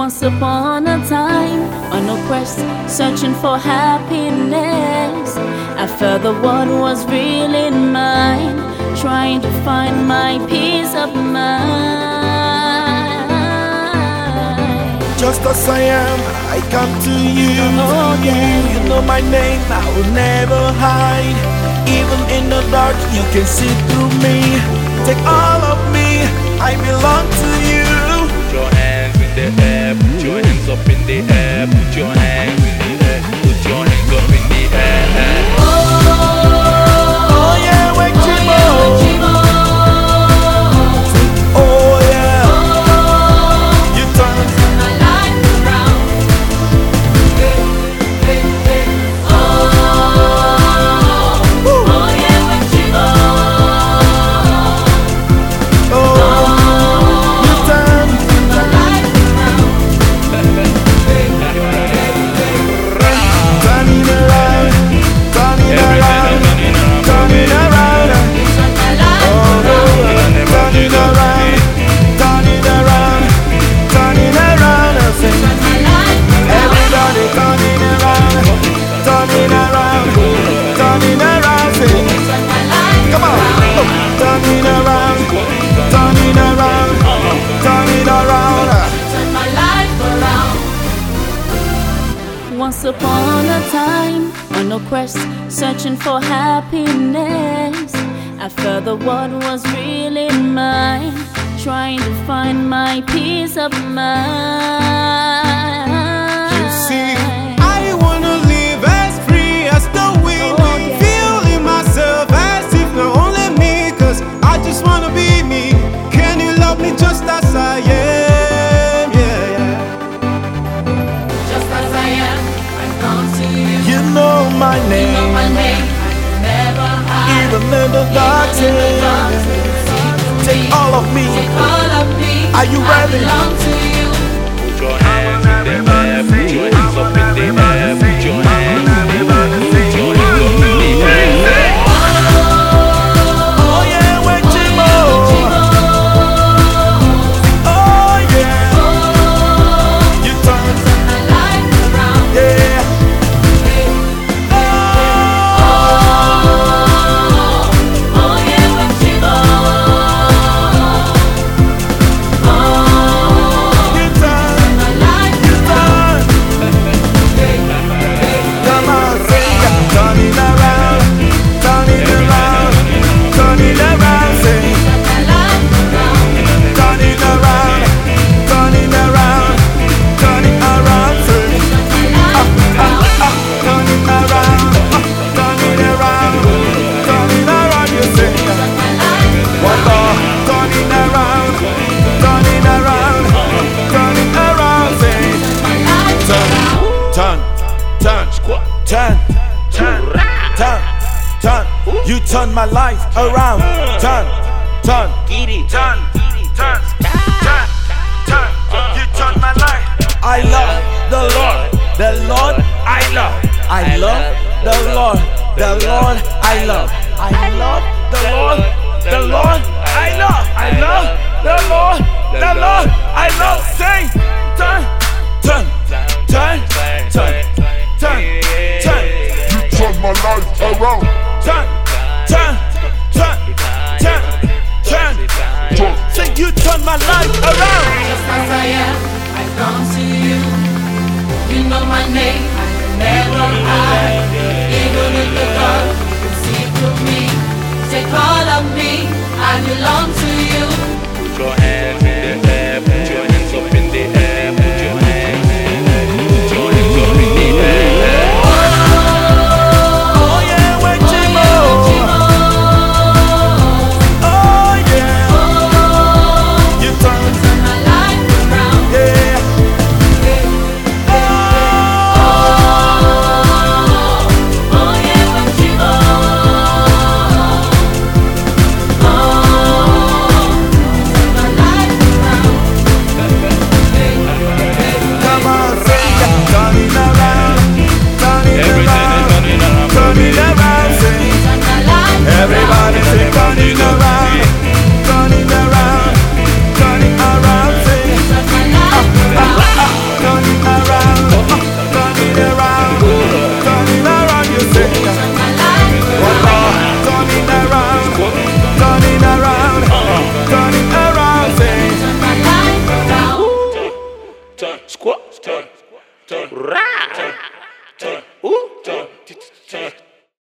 Once upon a time, on a quest, searching for happiness, I felt the world was really mine, trying to find my peace of mind. Just as I am, I come to you. Oh yeah. You know my name, I will never hide. Even in the dark, you can see through me. Take all of me, I belong to you. Put your hands in the air, put your hands up in the air, put your hands in the air, put your hands up in the air. Oh yeah, wake Jimo. Oh yeah, you turn my life around. Oh yeah, wake Jimo. Once upon a time, on a quest, searching for happiness, I felt the world was really mine, trying to find my peace of mind. You see, I wanna live as free as the wind, feeling myself as if not only me, cause I just wanna be me. Can you love me just as I am? Yeah, yeah. Just as I am, I come to you. You know my name, You know my name, I can never hide. even in the dark days. Take all of me, Take all of me. Are you ready? I belong to you. Put your hands in the air, put your hands up in the air, put your hands in the air, put your hands up in the air. oh yeah, wake Jimo. Oh yeah, you turn, My life around. yeah. Oh yeah, wake Jimo. You turn, My life you turn. Come on, sing, turn it around, turn it around, turn it around, sing. my life around. Turn it around, turn it around, turn it around, sing. Turn it around, turn it around, turn it around, you sing. One more, turn it around, turn it around, turn it around, sing. Turn, turn, turn, turn, turn, turn. You turn my life around. Turn, turn, turn, turn, turn, turn. You turn my life. I love the Lord, the Lord I love. I love the Lord, the Lord I love. I love the Lord, the Lord I love. I love the Lord, the Lord I love. Say, turn, turn, turn, turn, turn, turn. You turn my life around. Turn, turn, turn, turn, turn. Say you turn my life around. Just as I am, I come to you. You know my name, I can never hide. Even in the dark, you can see through me. Take all of me, I belong to you. Put your hands